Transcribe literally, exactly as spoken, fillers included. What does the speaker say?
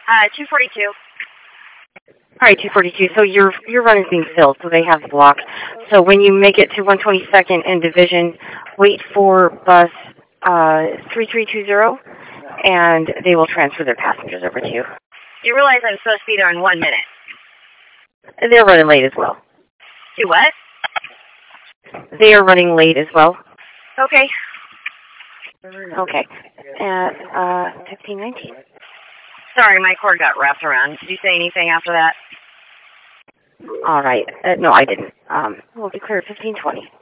Uh, two forty-two. All right, two forty-two. So your your run is being filled, so they have blocked. So when you make it to one twenty-second and Division, wait for bus uh, three three two zero, and they will transfer their passengers over to you. You realize I'm supposed to be there in one minute. They're running late as well. Do what? They are running late as well. Okay. Okay. At uh, fifteen nineteen. Sorry, my cord got wrapped around. Did you say anything after that? All right. Uh, no, I didn't. Um, we'll declare fifteen twenty.